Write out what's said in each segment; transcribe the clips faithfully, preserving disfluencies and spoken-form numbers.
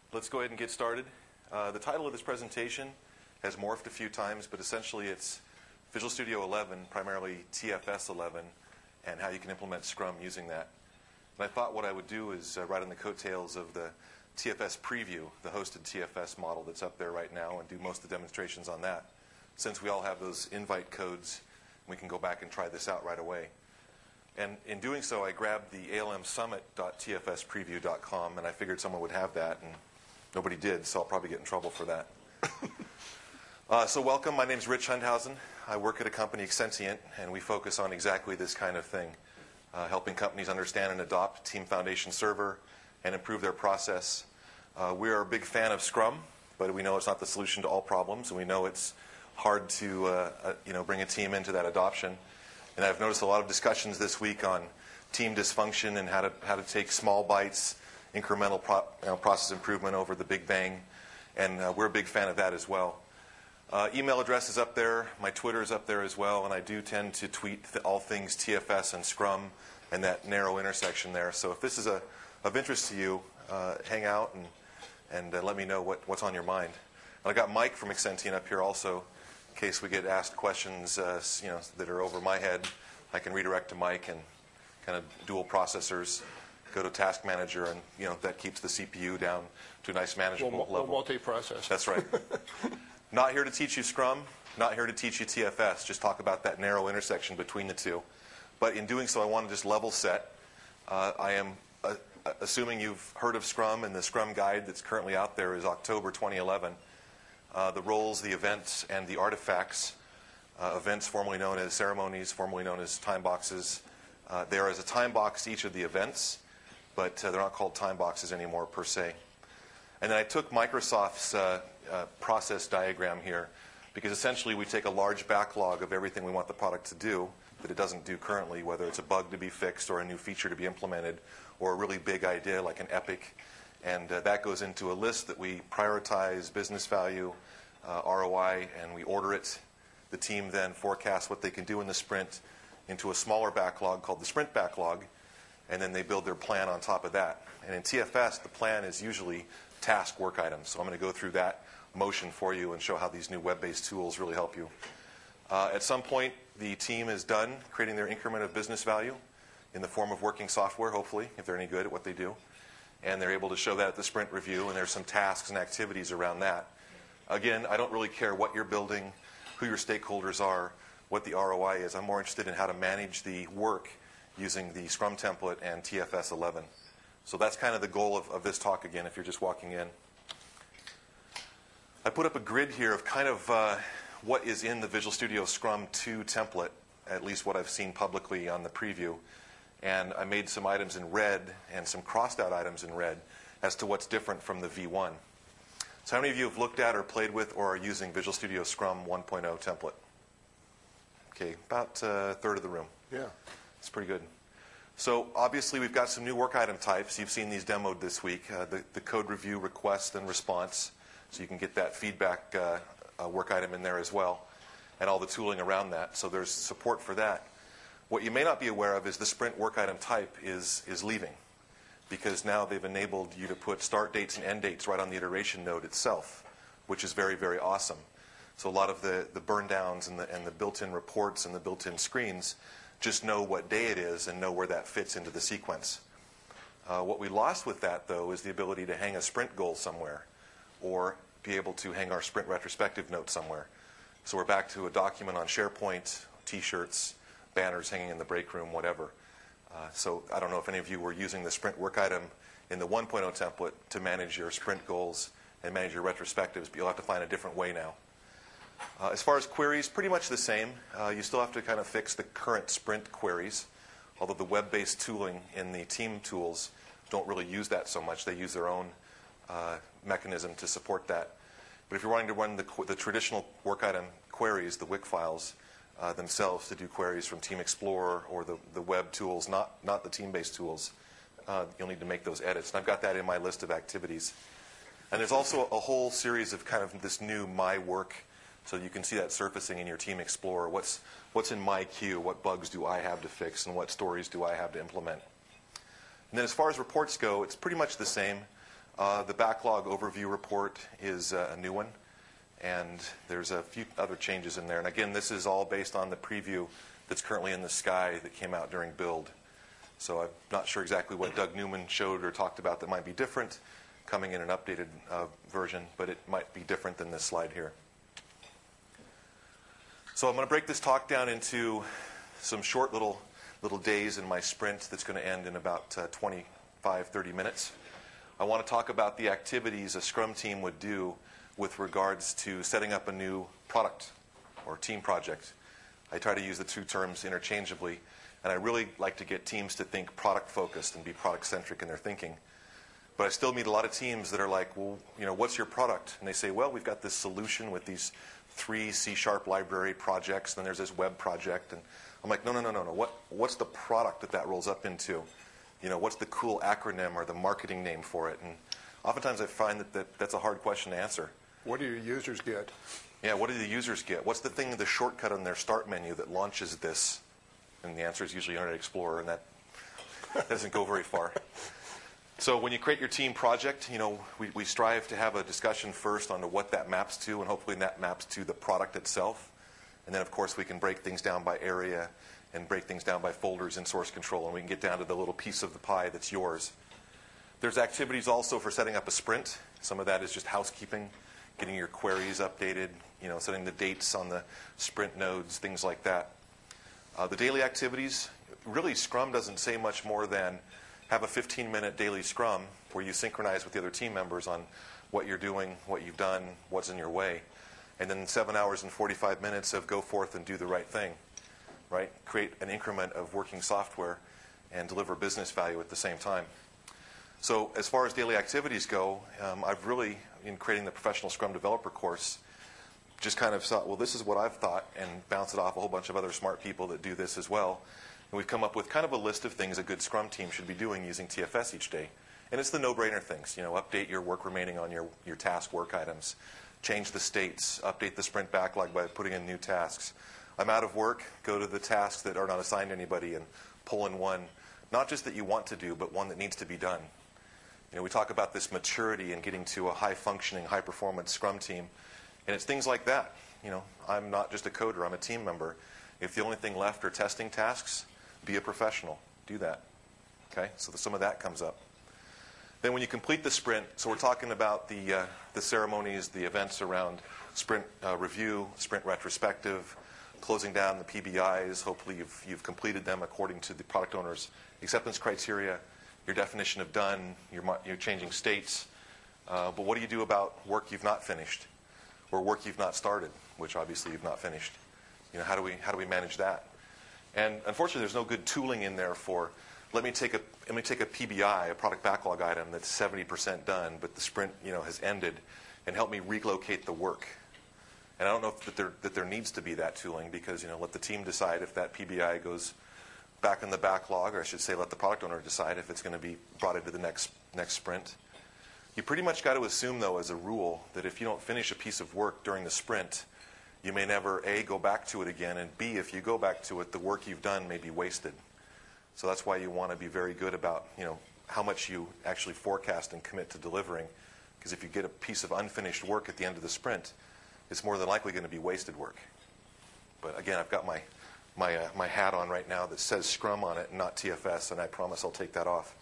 Let's go ahead and get started. Uh, the title of this presentation has morphed a few times, but essentially it's Visual Studio eleven, primarily T F S eleven, and how you can implement Scrum using that. And I thought what I would do is uh, ride on the coattails of the T F S preview, the hosted T F S model that's up there right now, and do most of the demonstrations on that. Since we all have those invite codes, we can go back and try this out right away. And in doing so, I grabbed the A L M summit dot T F S preview dot com, and I figured someone would have that, and nobody did, so I'll probably get in trouble for that. uh, so welcome. My name's Rich Hundhausen. I work at a company, Exensient, and we focus on exactly this kind of thing, uh, helping companies understand and adopt Team Foundation Server and improve their process. Uh, we are a big fan of Scrum, but we know it's not the solution to all problems, and we know it's hard to uh, uh, you know, bring a team into that adoption. And I've noticed a lot of discussions this week on team dysfunction and how to, how to take small bites, incremental pro, you know, process improvement over the big bang. And uh, we're a big fan of that as well. Uh, email address is up there. My Twitter is up there as well. And I do tend to tweet th all things T F S and Scrum and that narrow intersection there. So if this is a, of interest to you, uh, hang out and, and uh, let me know what, what's on your mind. And I got Mike from Exensient up here also. In case we get asked questions uh, you know, that are over my head, I can redirect to Mike and kind of dual processors, go to Task Manager, and you know that keeps the C P U down to a nice manageable we'll, level. We'll multi-process. That's right. Not here to teach you Scrum, not here to teach you T F S, just talk about that narrow intersection between the two. But in doing so, I want to just level set. Uh, I am uh, assuming you've heard of Scrum, and the Scrum guide that's currently out there is October twenty eleven. Uh, the roles, the events, and the artifacts. Uh, events formerly known as ceremonies, formerly known as time boxes. Uh, there is a time box to each of the events, but uh, they're not called time boxes anymore per se. And then I took Microsoft's uh, uh, process diagram here, because essentially we take a large backlog of everything we want the product to do that it doesn't do currently, whether it's a bug to be fixed or a new feature to be implemented or a really big idea like an epic. And uh, that goes into a list that we prioritize business value, uh, R O I, and we order it. The team then forecasts what they can do in the sprint into a smaller backlog called the sprint backlog, and then they build their plan on top of that. And in T F S, the plan is usually task work items. So I'm going to go through that motion for you and show how these new web-based tools really help you. Uh, at some point, the team is done creating their increment of business value in the form of working software, hopefully, if they're any good at what they do. And they're able to show that at the sprint review, and there's some tasks and activities around that. Again, I don't really care what you're building, who your stakeholders are, what the R O I is. I'm more interested in how to manage the work using the Scrum template and T F S eleven. So that's kind of the goal of, of this talk again, if you're just walking in. I put up a grid here of kind of uh, what is in the Visual Studio Scrum two template, at least what I've seen publicly on the preview. And I made some items in red and some crossed out items in red as to what's different from the V one. So how many of you have looked at or played with or are using Visual Studio Scrum one point oh template? Okay, about a third of the room. Yeah. It's pretty good. So obviously we've got some new work item types. You've seen these demoed this week. Uh, the, the code review, request, and response. So you can get that feedback uh, uh, work item in there as well, and all the tooling around that. So there's support for that. What you may not be aware of is the sprint work item type is, is leaving, because now they've enabled you to put start dates and end dates right on the iteration node itself, which is very, very awesome. So a lot of the, the burn downs and the, and the built-in reports and the built-in screens just know what day it is and know where that fits into the sequence. Uh, what we lost with that, though, is the ability to hang a sprint goal somewhere or be able to hang our sprint retrospective note somewhere. So we're back to a document on SharePoint, T-shirts, banners hanging in the break room, whatever. Uh, so I don't know if any of you were using the sprint work item in the one point oh template to manage your sprint goals and manage your retrospectives, but you'll have to find a different way now. Uh, as far as queries, pretty much the same. Uh, you still have to kind of fix the current sprint queries, although the web-based tooling in the team tools don't really use that so much. They use their own uh, mechanism to support that. But if you're wanting to run the, the traditional work item queries, the W I C files, Uh, themselves to do queries from Team Explorer or the, the web tools, not, not the team-based tools, uh, you'll need to make those edits. And I've got that in my list of activities. And there's also a whole series of kind of this new My Work, so you can see that surfacing in your Team Explorer. What's, what's in my queue? What bugs do I have to fix? And what stories do I have to implement? And then as far as reports go, it's pretty much the same. Uh, the backlog overview report is uh, a new one, and there's a few other changes in there. And again, this is all based on the preview that's currently in the sky that came out during build. So I'm not sure exactly what Doug Newman showed or talked about that might be different coming in an updated uh, version, but it might be different than this slide here. So I'm going to break this talk down into some short little little days in my sprint that's going to end in about uh, twenty-five, thirty minutes. I want to talk about the activities a Scrum team would do with regards to setting up a new product or team project. I try to use the two terms interchangeably, and I really like to get teams to think product-focused and be product-centric in their thinking. But I still meet a lot of teams that are like, well, you know, what's your product? And they say, well, we've got this solution with these three C-sharp library projects, and then there's this web project. And I'm like, no, no, no, no, no. What, what's the product that that rolls up into? You know, what's the cool acronym or the marketing name for it? And oftentimes I find that, that that's a hard question to answer. What do your users get? Yeah, what do the users get? What's the thing, the shortcut on their start menu that launches this? And the answer is usually Internet Explorer, and that, that doesn't go very far. So when you create your team project, you know, we, we strive to have a discussion first on what that maps to, and hopefully that maps to the product itself. And then, of course, we can break things down by area and break things down by folders in source control, and we can get down to the little piece of the pie that's yours. There's activities also for setting up a sprint. Some of that is just housekeeping, getting your queries updated, you know, setting the dates on the sprint nodes, things like that. Uh, the daily activities, really Scrum doesn't say much more than have a fifteen minute daily Scrum where you synchronize with the other team members on what you're doing, what you've done, what's in your way. And then seven hours and forty-five minutes of go forth and do the right thing, right? Create an increment of working software and deliver business value at the same time. So as far as daily activities go, um, I've really, in creating the Professional Scrum Developer course, just kind of thought, well, this is what I've thought, and bounce it off a whole bunch of other smart people that do this as well. And we've come up with kind of a list of things a good Scrum team should be doing using T F S each day. And it's the no-brainer things. You know, update your work remaining on your, your task work items. Change the states. Update the sprint backlog by putting in new tasks. I'm out of work. Go to the tasks that are not assigned to anybody and pull in one, not just that you want to do, but one that needs to be done. You know, we talk about this maturity and getting to a high-functioning, high-performance Scrum team. And it's things like that. You know, I'm not just a coder. I'm a team member. If the only thing left are testing tasks, be a professional. Do that. Okay? So some of that comes up. Then when you complete the sprint, so we're talking about the, uh, the ceremonies, the events around sprint uh, review, sprint retrospective, closing down the P B Is. Hopefully you've, you've completed them according to the product owner's acceptance criteria, your definition of done, your, your changing states. Uh, but what do you do about work you've not finished or work you've not started, which obviously you've not finished? You know, how do we, how do we manage that? And unfortunately, there's no good tooling in there for, let me take a, let me take a P B I, a product backlog item that's seventy percent done, but the sprint, you know, has ended, and help me relocate the work. And I don't know if that there, that there needs to be that tooling because, you know, let the team decide if that P B I goes back in the backlog, or I should say let the product owner decide if it's going to be brought into the next, next sprint. You pretty much got to assume, though, as a rule, that if you don't finish a piece of work during the sprint, you may never, A, go back to it again, and B, if you go back to it, the work you've done may be wasted. So that's why you want to be very good about, you know, how much you actually forecast and commit to delivering. Because if you get a piece of unfinished work at the end of the sprint, it's more than likely going to be wasted work. But again, I've got my my uh, my hat on right now that says Scrum on it and not T F S, and I promise I'll take that off.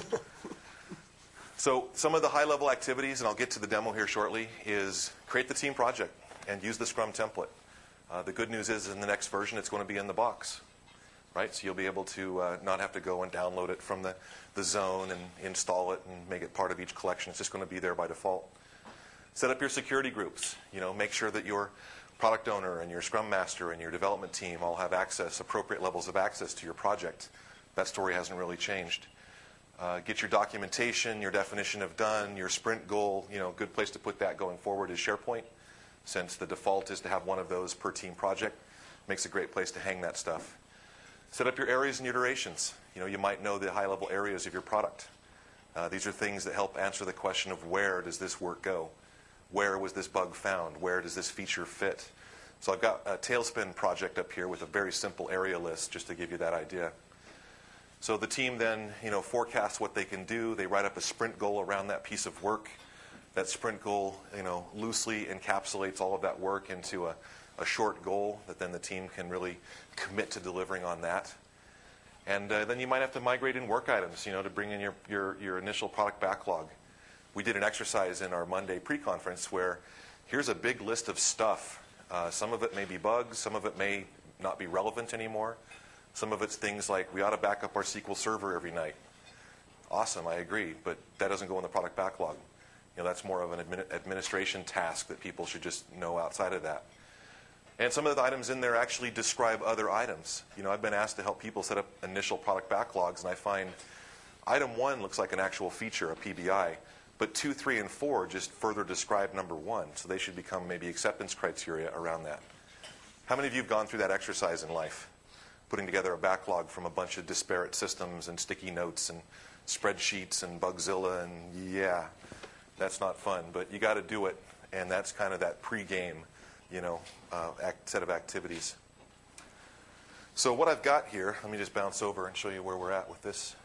So some of the high-level activities, and I'll get to the demo here shortly, is create the team project and use the Scrum template. Uh, the good news is in the next version, it's going to be in the box. Right? So you'll be able to uh, not have to go and download it from the, the zone and install it and make it part of each collection. It's just going to be there by default. Set up your security groups. You know, make sure that your product owner and your Scrum Master and your development team all have access, appropriate levels of access to your project. That story hasn't really changed. Uh, get your documentation, your definition of done, your sprint goal. You know, a good place to put that going forward is SharePoint, since the default is to have one of those per team project. Makes a great place to hang that stuff. Set up your areas and iterations. You know, you might know the high-level areas of your product. Uh, these are things that help answer the question of where does this work go? Where was this bug found? Where does this feature fit? So I've got a Tailspin project up here with a very simple area list just to give you that idea. So the team then, you know, forecasts what they can do. They write up a sprint goal around that piece of work. That sprint goal, you know, loosely encapsulates all of that work into a, a short goal that then the team can really commit to delivering on that. And uh, then you might have to migrate in work items, you know, to bring in your, your, your initial product backlog. We did an exercise in our Monday pre-conference where here's a big list of stuff. Uh, some of it may be bugs. Some of it may not be relevant anymore. Some of it's things like we ought to back up our S Q L Server every night. Awesome, I agree, but that doesn't go in the product backlog. You know, that's more of an admin administration task that people should just know outside of that. And some of the items in there actually describe other items. You know, I've been asked to help people set up initial product backlogs, and I find item one looks like an actual feature, a P B I, but two, three, and four just further describe number one, so they should become maybe acceptance criteria around that. How many of you have gone through that exercise in life? Putting together a backlog from a bunch of disparate systems and sticky notes and spreadsheets and Bugzilla, and yeah, that's not fun, but you got to do it, and that's kind of that pre-game, you know, uh, act, set of activities. So what I've got here, let me just bounce over and show you where we're at with this.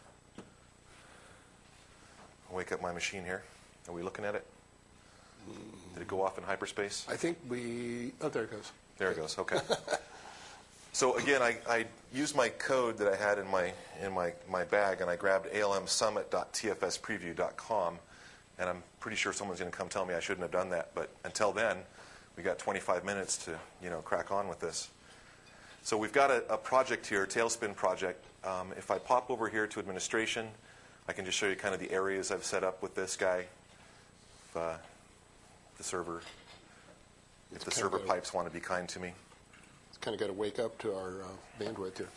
I'll wake up my machine here. Are we looking at it? Did it go off in hyperspace? I think we, oh, there it goes. There it goes, okay. So again, I, I used my code that I had in my in my, my bag, and I grabbed A L M summit dot T F S preview dot com, and I'm pretty sure someone's going to come tell me I shouldn't have done that. But until then, we got twenty-five minutes to you know crack on with this. So we've got a, a project here, Tailspin project. Um, if I pop over here to administration, I can just show you kind of the areas I've set up with this guy. If uh, the server, if the server pipes want to be kind to me. Kind of got to wake up to our uh, bandwidth here.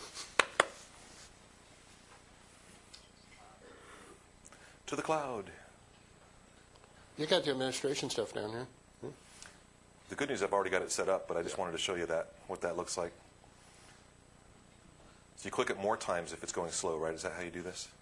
To the cloud. You got the administration stuff down here. Hmm? The good news, I've already got it set up, but I just wanted to show you that, what that looks like. So you click it more times if it's going slow, right? Is that how you do this?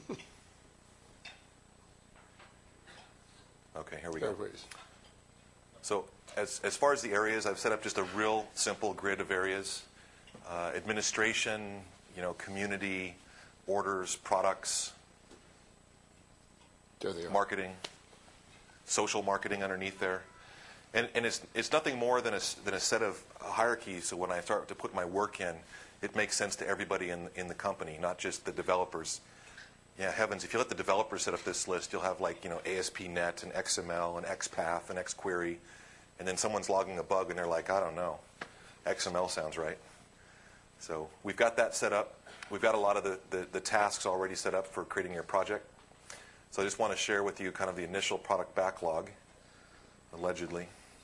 Okay, here we go. So as, as far as the areas, I've set up just a real simple grid of areas. Uh, administration, you know, community, orders, products, there they are. Marketing, social marketing underneath there. And, and it's, it's nothing more than a, than a set of hierarchies, so when I start to put my work in, it makes sense to everybody in, in the company, not just the developers. Yeah, heavens, if you let the developers set up this list, you'll have like, you know, A S P dot net and X M L and X Path and X Query, and then someone's logging a bug and they're like, I don't know, X M L sounds right. So we've got that set up. We've got a lot of the, the, the tasks already set up for creating your project. So I just want to share with you kind of the initial product backlog, allegedly.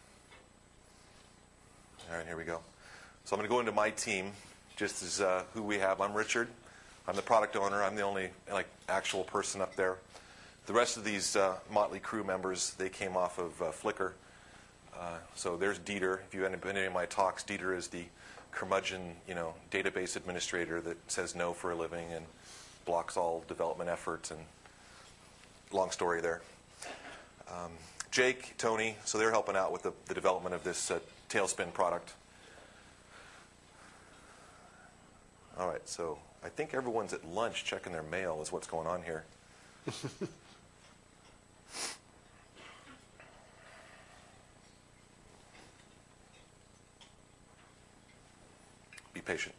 All right, here we go. So I'm going to go into my team, just as uh, who we have. I'm Richard. I'm the product owner. I'm the only like actual person up there. The rest of these uh, motley crew members, they came off of uh, Flickr. Uh, so there's Dieter. If you haven't been to any of my talks, Dieter is the curmudgeon, you know, database administrator that says no for a living and blocks all development efforts. And long story there. Um, Jake, Tony, so they're helping out with the, the development of this uh, Tailspin product. All right, so I think everyone's at lunch checking their mail is what's going on here. Be patient.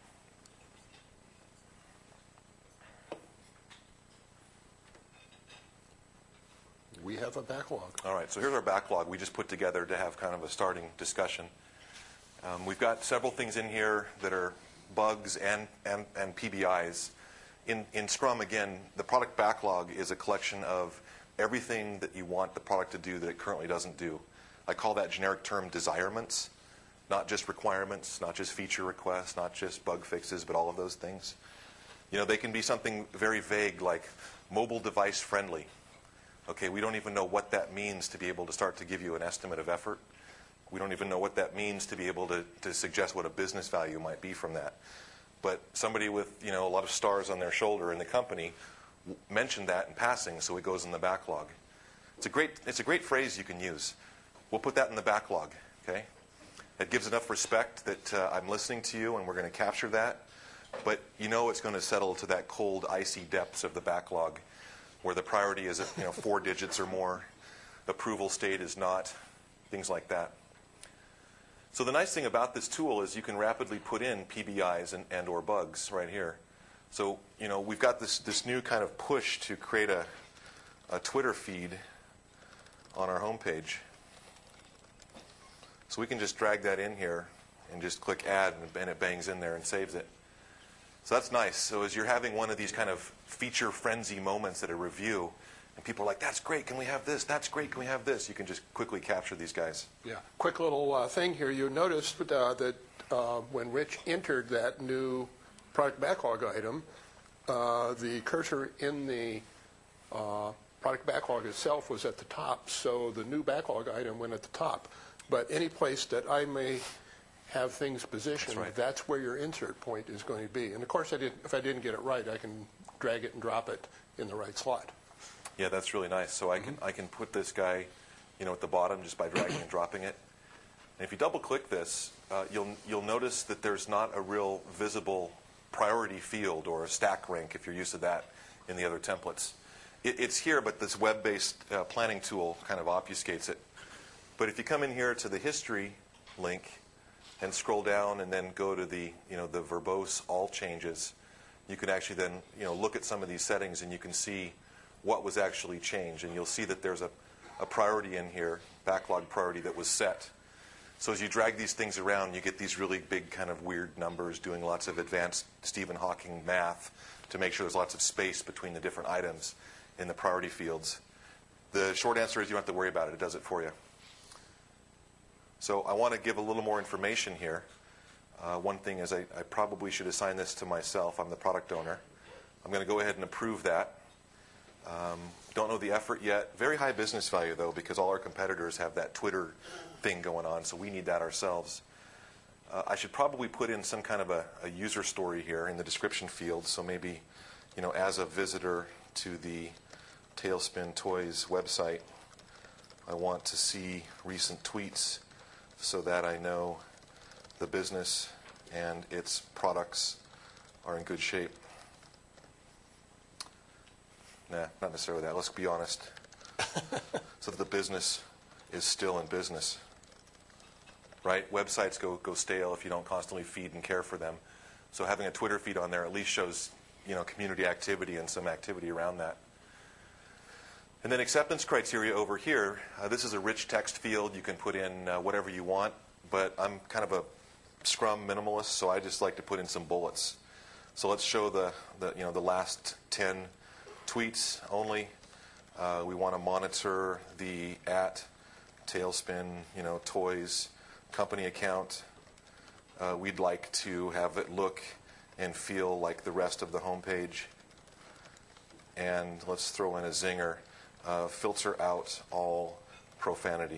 We have a backlog. All right, so here's our backlog we just put together to have kind of a starting discussion. Um, we've got several things in here that are bugs and, and, and P B Is. In, in Scrum, again, the product backlog is a collection of everything that you want the product to do that it currently doesn't do. I call that generic term desirements, not just requirements, not just feature requests, not just bug fixes, but all of those things. You know, they can be something very vague like mobile device friendly. Okay, we don't even know what that means to be able to start to give you an estimate of effort. We don't even know what that means to be able to, to suggest what a business value might be from that. But somebody with, you know, a lot of stars on their shoulder in the company mentioned that in passing, so it goes in the backlog. It's a great, it's a great phrase you can use. We'll put that in the backlog, okay? It gives enough respect that uh, I'm listening to you and we're going to capture that. but you know it's going to settle to that cold, icy depths of the backlog where the priority is, you know, four digits or more, approval state is not, things like that. So the nice thing about this tool is you can rapidly put in P B Is and, and or bugs right here. So, you know, we've got this, this new kind of push to create a, a Twitter feed on our homepage. So we can just drag that in here and just click add, and it bangs in there and saves it. So that's nice. So as you're having one of these kind of feature frenzy moments at a review, and people are like, that's great, can we have this? That's great, can we have this? You can just quickly capture these guys. Yeah. Quick little uh, thing here. You noticed uh, that uh, when Rich entered that new product backlog item, uh, the cursor in the uh, product backlog itself was at the top, so the new backlog item went at the top. But any place that I may have things positioned, that's, right. that's where your insert point is going to be. And of course, I did, if I didn't get it right, I can drag it and drop it in the right slot. Yeah, that's really nice. So I can mm-hmm. I can put this guy, you know, at the bottom just by dragging and dropping it. And if you double-click this, uh, you'll you'll notice that there's not a real visible priority field or a stack rank if you're used to that in the other templates. It, it's here, but this web-based uh, planning tool kind of obfuscates it. But if you come in here to the history link and scroll down and then go to the you know the verbose all changes, you can actually then you know look at some of these settings and you can see what was actually changed, and you'll see that there's a, a priority in here, backlog priority, that was set. So as you drag these things around, you get these really big kind of weird numbers doing lots of advanced Stephen Hawking math to make sure there's lots of space between the different items in the priority fields. The short answer is you don't have to worry about it. It does it for you. So I want to give a little more information here. Uh, one thing is I, I probably should assign this to myself. I'm the product owner. I'm going to go ahead and approve that. Um, don't know the effort yet. Very high business value, though, because all our competitors have that Twitter thing going on, so we need that ourselves. Uh, I should probably put in some kind of a, a user story here in the description field, so maybe, you know, as a visitor to the Tailspin Toys website, I want to see recent tweets so that I know the business and its products are in good shape. Nah, not necessarily that. Let's be honest. So that the business is still in business. Right? Websites go, go stale if you don't constantly feed and care for them. So having a Twitter feed on there at least shows, you know, community activity and some activity around that. And then acceptance criteria over here. Uh, this is a rich text field. You can put in uh, whatever you want, but I'm kind of a Scrum minimalist, so I just like to put in some bullets. So let's show the, the you know the last ten tweets only. Uh, we want to monitor the at Tailspin, you know, Toys company account. Uh, we'd like to have it look and feel like the rest of the homepage. And let's throw in a zinger. Uh, filter out all profanity.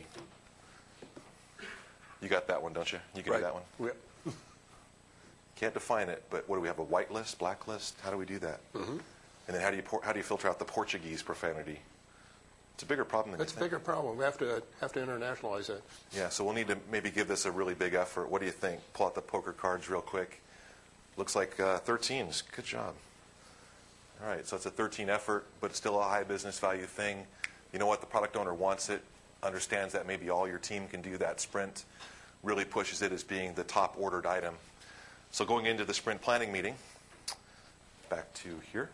You got that one, don't you? You can right. do that one? Yep. Can't define it, but what do we have, a white list, black list? How do we do that? Mm-hmm. And then how do you how do you filter out the Portuguese profanity? It's a bigger problem than That's you think. a bigger problem. We have to have to internationalize it. Yeah, so we'll need to maybe give this a really big effort. What do you think? Pull out the poker cards real quick. Looks like uh, thirteens. Good job. All right, so it's a thirteen effort, but it's still a high business value thing. You know what? The product owner wants it, understands that maybe all your team can do that sprint, really pushes it as being the top ordered item. So going into the sprint planning meeting, back to here.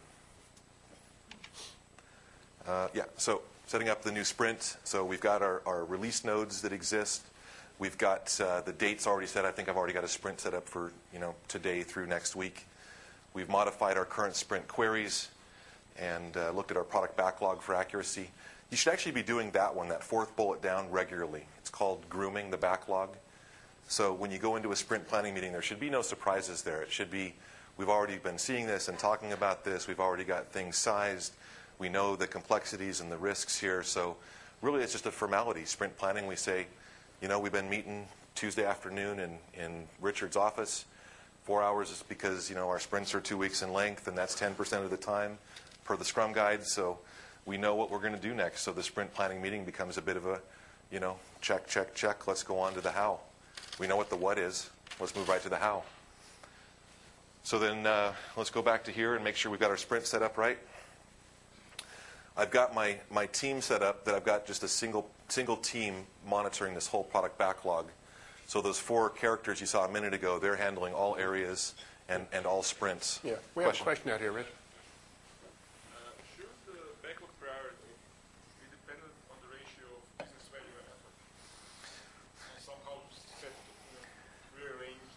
Uh, yeah, so setting up the new sprint. So we've got our, our release nodes that exist. We've got uh, the dates already set. I think I've already got a sprint set up for you know today through next week. We've modified our current sprint queries and uh, looked at our product backlog for accuracy. You should actually be doing that one, that fourth bullet down, regularly. It's called grooming the backlog. So when you go into a sprint planning meeting, there should be no surprises there. It should be, we've already been seeing this and talking about this. We've already got things sized. We know the complexities and the risks here. So really it's just a formality. Sprint planning, we say, you know, we've been meeting Tuesday afternoon in, in Richard's office. Four hours is because, you know, our sprints are two weeks in length, and that's ten percent of the time per the Scrum Guide. So we know what we're going to do next. So the sprint planning meeting becomes a bit of a, you know, check, check, check. Let's go on to the how. We know what the what is. Let's move right to the how. So then uh, let's go back to here and make sure we've got our sprint set up right. I've got my, my team set up that I've got just a single single team monitoring this whole product backlog. So those four characters you saw a minute ago, they're handling all areas and, and all sprints. Yeah, we have a question out here, Rich. Uh, should the backlog priority be dependent on the ratio of business value and effort? And somehow set, you know, rearranged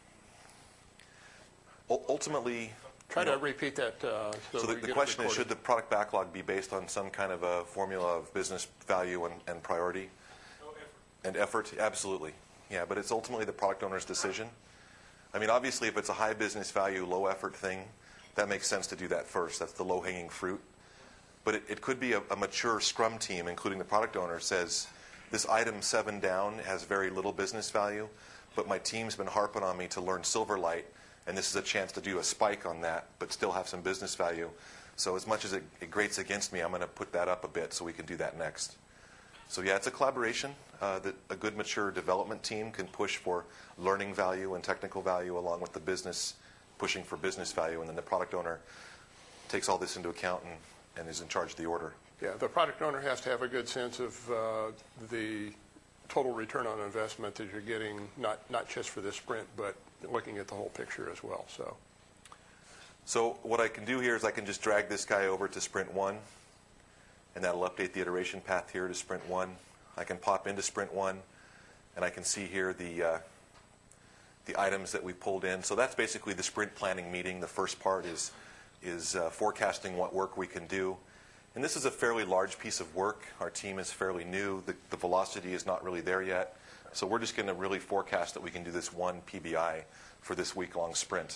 or... U- ultimately... Try to repeat that. Uh, so So the, we the get it question is, recorded. should the product backlog be based on some kind of a formula of business value and, and priority? No effort. And effort? Absolutely. Yeah, but it's ultimately the product owner's decision. I mean, obviously, if it's a high business value, low effort thing, that makes sense to do that first. That's the low-hanging fruit. But it, it could be a, a mature Scrum team, including the product owner, says, this item seven down has very little business value, but my team's been harping on me to learn Silverlight, and this is a chance to do a spike on that, but still have some business value. So as much as it, it grates against me, I'm going to put that up a bit so we can do that next. So yeah, it's a collaboration uh, that a good mature development team can push for learning value and technical value along with the business pushing for business value, and then the product owner takes all this into account and, and is in charge of the order. Yeah, the product owner has to have a good sense of uh, the total return on investment that you're getting, not, not just for this sprint, but looking at the whole picture as well. So, So what I can do here is I can just drag this guy over to sprint one, and that'll update the iteration path here to sprint one. I can pop into sprint one, and I can see here the uh, the items that we pulled in. So that's basically the sprint planning meeting. The first part is is uh, forecasting what work we can do. And this is a fairly large piece of work. Our team is fairly new. The, the velocity is not really there yet. So we're just going to really forecast that we can do this one P B I for this week-long sprint.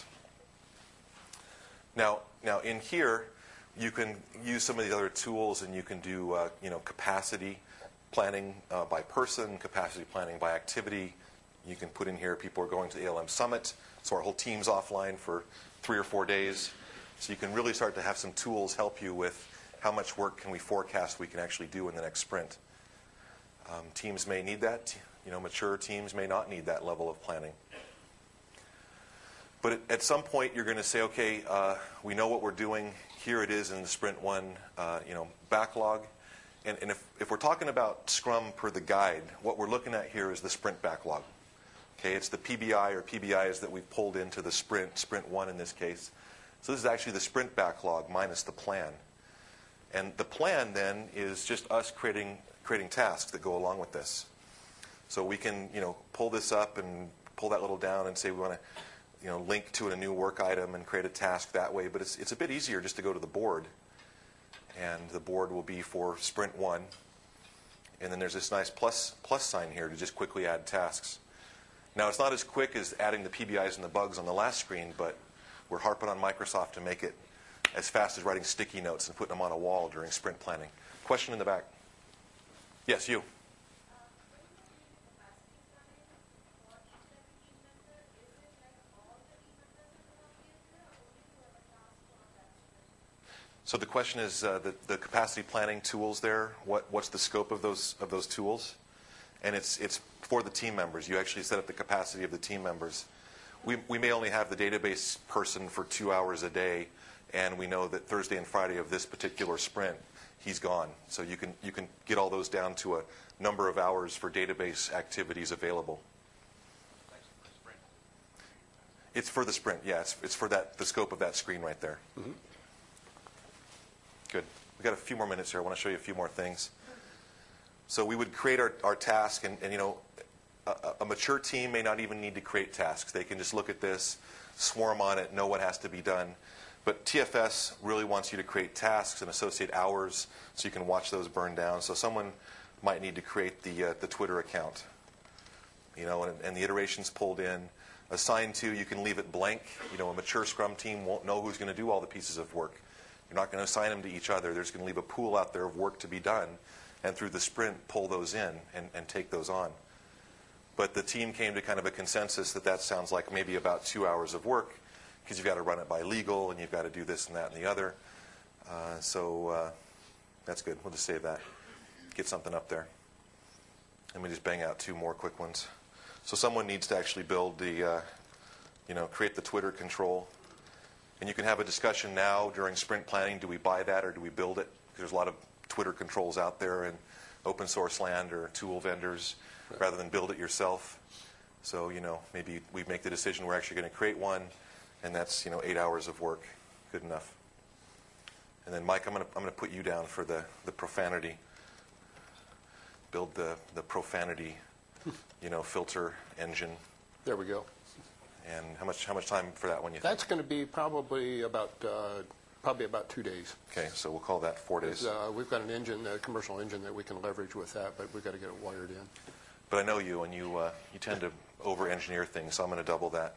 Now, now in here, you can use some of the other tools, and you can do uh, you know capacity planning uh, by person, capacity planning by activity. You can put in here people are going to the A L M Summit, so our whole team's offline for three or four days. So you can really start to have some tools help you with how much work can we forecast we can actually do in the next sprint. Um, teams may need that. You know, mature teams may not need that level of planning. But at, at some point, you're going to say, okay, uh, we know what we're doing. Here it is in the sprint one, uh, you know, backlog. And, and if, if we're talking about Scrum per the guide, what we're looking at here is the sprint backlog. Okay, it's the P B I or P B Is that we've pulled into the sprint, sprint one in this case. So this is actually the sprint backlog minus the plan. And the plan then is just us creating creating tasks that go along with this. So we can, you know, pull this up and pull that little down and say we want to, you know, link to a new work item and create a task that way. But it's it's a bit easier just to go to the board, and the board will be for sprint one. And then there's this nice plus plus sign here to just quickly add tasks. Now it's not as quick as adding the P B Is and the bugs on the last screen, but we're harping on Microsoft to make it as fast as writing sticky notes and putting them on a wall during sprint planning. Question in the back. Yes, you. So the question is uh, the, the capacity planning tools there, what, what's the scope of those of those tools? And it's it's for the team members. You actually set up the capacity of the team members. We, we may only have the database person for two hours a day, and we know that Thursday and Friday of this particular sprint, he's gone. So you can you can get all those down to a number of hours for database activities available. It's for the sprint, yeah. It's, it's for that the scope of that screen right there. Mm-hmm. Good. We've got a few more minutes here. I want to show you a few more things. So we would create our, our task, and, and you know, a, a mature team may not even need to create tasks. They can just look at this, swarm on it, know what has to be done. But T F S really wants you to create tasks and associate hours so you can watch those burn down. So someone might need to create the, uh, the Twitter account, you know, and, and the iterations pulled in. Assign to, you can leave it blank. You know, a mature Scrum team won't know who's going to do all the pieces of work. You're not going to assign them to each other. There's going to leave a pool out there of work to be done, and through the sprint, pull those in and, and take those on. But the team came to kind of a consensus that that sounds like maybe about two hours of work, because you've got to run it by legal, and you've got to do this and that and the other. Uh, so uh, that's good. We'll just save that. Get something up there. Let me just bang out two more quick ones. So someone needs to actually build the uh, you know, create the Twitter control. And you can have a discussion now during sprint planning. Do we buy that or do we build it? Because there's a lot of Twitter controls out there in open source land or tool vendors, right, rather than build it yourself. So, you know, maybe we make the decision we're actually going to create one, and that's, you know, eight hours of work. Good enough. And then, Mike, I'm going to I'm going to put you down for the, the profanity. Build the, the profanity, you know, filter engine. There we go. And how much how much time for that one, you think? That's going to be probably about uh, probably about two days. Okay, so we'll call that four days. Uh, we've got an engine, a commercial engine that we can leverage with that, but we've got to get it wired in. But I know you, and you uh, you tend to over-engineer things, so I'm going to double that.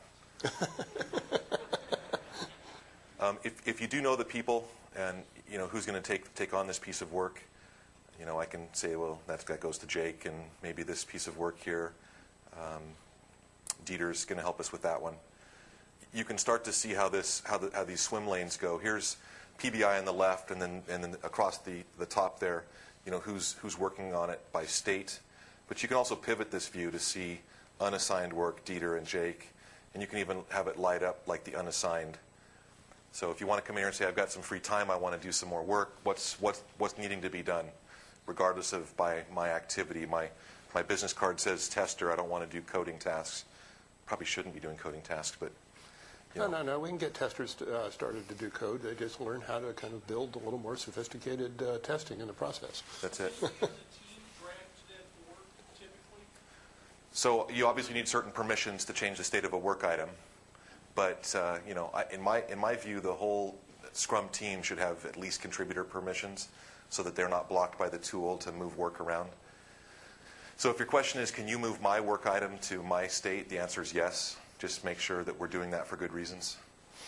um, if if you do know the people, and you know who's going to take take on this piece of work, you know I can say, well, that's, that goes to Jake, and maybe this piece of work here. Um, Dieter's going to help us with that one. You can start to see how this, how, the, how these swim lanes go. Here's P B I on the left, and then and then across the, the top there, you know who's who's working on it by state. But you can also pivot this view to see unassigned work, Dieter and Jake, and you can even have it light up like the unassigned. So if you want to come here and say, I've got some free time, I want to do some more work. What's what's what's needing to be done, regardless of by my activity. My my business card says tester. I don't want to do coding tasks. Probably shouldn't be doing coding tasks, but you know. No, no, no. We can get testers uh, started to do code. They just learn how to kind of build a little more sophisticated uh, testing in the process. That's it. Does a team branch that work typically? So you obviously need certain permissions to change the state of a work item, but uh, you know, I, in my in my view, the whole Scrum team should have at least contributor permissions, so that they're not blocked by the tool to move work around. So if your question is, can you move my work item to my state? The answer is yes. Just make sure that we're doing that for good reasons.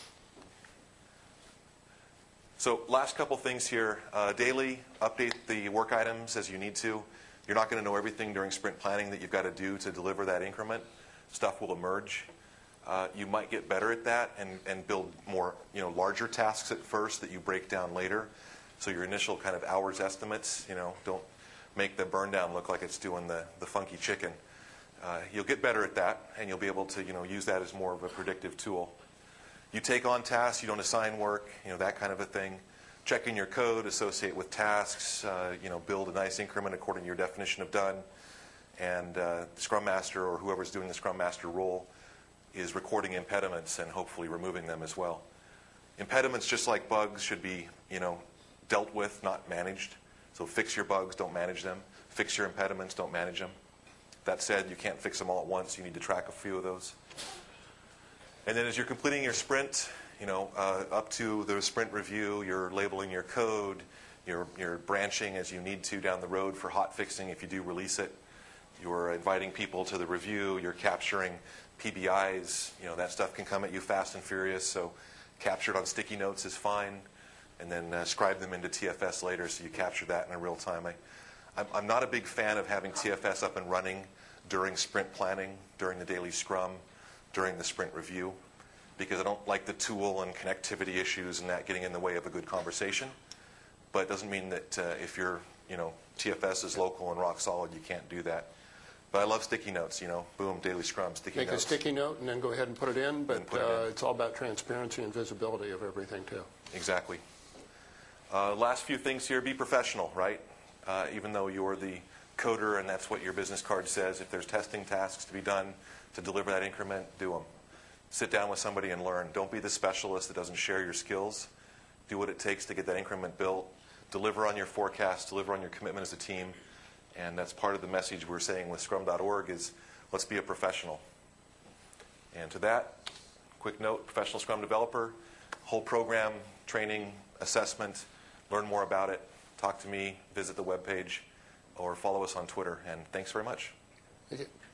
So last couple things here. Uh, daily, update the work items as you need to. You're not going to know everything during sprint planning that you've got to do to deliver that increment. Stuff will emerge. Uh, you might get better at that and, and build more, you know, larger tasks at first that you break down later. So your initial kind of hours estimates, you know, don't make the burn down look like it's doing the, the funky chicken. Uh, you'll get better at that, and you'll be able to, you know, use that as more of a predictive tool. You take on tasks, you don't assign work, you know, that kind of a thing. Check in your code, associate with tasks, uh, you know, build a nice increment according to your definition of done. And uh, the Scrum Master or whoever's doing the Scrum Master role is recording impediments and hopefully removing them as well. Impediments, just like bugs, should be, you know, dealt with, not managed. So fix your bugs, don't manage them. Fix your impediments, don't manage them. That said, you can't fix them all at once. You need to track a few of those. And then as you're completing your sprint, you know, uh, up to the sprint review, you're labeling your code, you're, you're branching as you need to down the road for hot fixing if you do release it. You're inviting people to the review. You're capturing P B Is. You know, that stuff can come at you fast and furious, so capture it on sticky notes is fine. And then uh, scribe them into T F S later so you capture that in real time. I, I'm, I'm not a big fan of having T F S up and running during sprint planning, during the daily scrum, during the sprint review, because I don't like the tool and connectivity issues and that getting in the way of a good conversation. But it doesn't mean that uh, if your you know, T F S is local and rock solid, you can't do that. But I love sticky notes, you know, boom, daily scrum, sticky Make notes. a sticky note and then go ahead and put it in, but put it uh, in. it's all about transparency and visibility of everything, too. Exactly. Uh, last few things here, be professional, right? Uh, even though you're the coder and that's what your business card says, if there's testing tasks to be done to deliver that increment, do them. Sit down with somebody and learn. Don't be the specialist that doesn't share your skills. Do what it takes to get that increment built. Deliver on your forecast, deliver on your commitment as a team. And that's part of the message we're saying with scrum dot org is let's be a professional. And to that, quick note, professional Scrum developer, whole program, training, assessment, learn more about it, talk to me, visit the webpage, or follow us on Twitter. And thanks very much. Thank you.